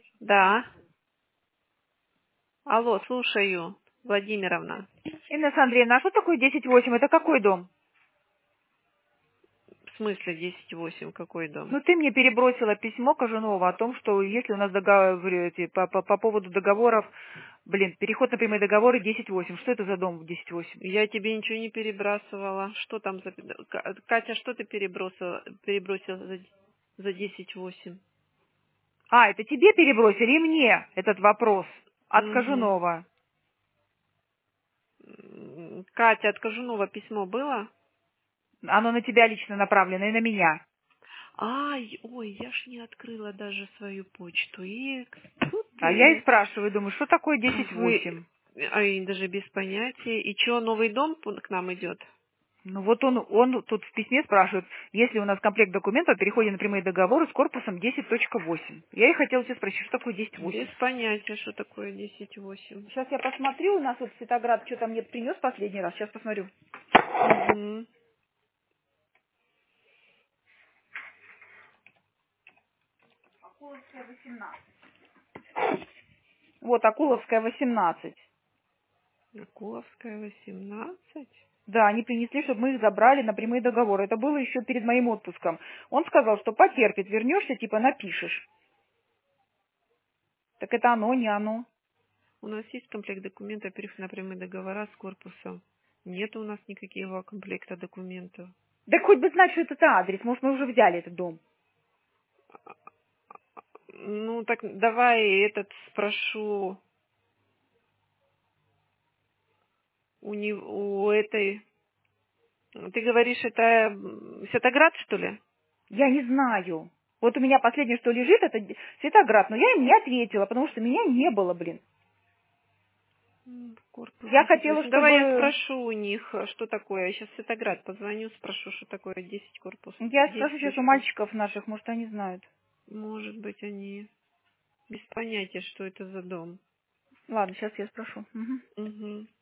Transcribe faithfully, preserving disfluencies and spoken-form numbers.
Да. Алло, слушаю, Владимировна. Инесса Андреевна, а что такое десять восемь? Это какой дом? В смысле десять восемь? Какой дом? Ну, ты мне перебросила письмо Кожунова о том, что если у нас договор, эти, по, по, по поводу договоров, блин, переход на прямые договоры десять восемь. Что это за дом десять восемь? Я тебе ничего не перебрасывала. Что там за... Ка- Катя, что ты перебросила, перебросила за, за десять восемь? А, это тебе перебросили и мне этот вопрос от Угу. Кожунова. Катя, от Кожунова письмо было? Оно на тебя лично направлено и на меня. Ай, ой, я ж не открыла даже свою почту. И тут А я и ты... спрашиваю, думаю, что такое десять Вы... восемь? Ай, даже без понятия. И что, новый дом к нам идет? Ну вот он, он тут в письме спрашивает, если у нас комплект документов о переходе на прямые договоры с корпусом десять восемь. Я и хотела тебя спросить, что такое десять Без восемь? понятия, что такое десять восемь. Сейчас я посмотрю, у нас вот Светоград что-то мне принес последний раз, сейчас посмотрю. Угу. Акуловская восемнадцать. Вот, Акуловская восемнадцать. Акуловская, восемнадцать. Да, они принесли, чтобы мы их забрали на прямые договоры. Это было еще перед моим отпуском. Он сказал, что потерпит, вернешься, типа напишешь. Так это оно, не оно. У нас есть комплект документов о переходе на прямые договора с корпусом. Нет у нас никакого комплекта документов. Да хоть бы знать, что это за адрес. Может, мы уже взяли этот дом. Ну, так давай этот спрошу у него, у этой... Ты говоришь, это м, Светоград, что ли? Я не знаю. Вот у меня последнее, что лежит, это д- Светоград. Но я им не ответила, потому что меня не было, блин. М, Корпус Я десять хотела, восемь. Давай я чтобы... спрошу у них, а что такое. Я сейчас Светоград позвоню, спрошу, что такое десять корпус. Я спрошу десять сейчас у точка. мальчиков наших, может, они знают. Может быть, они без понятия, что это за дом. Ладно, сейчас я спрошу. Мгм. Угу.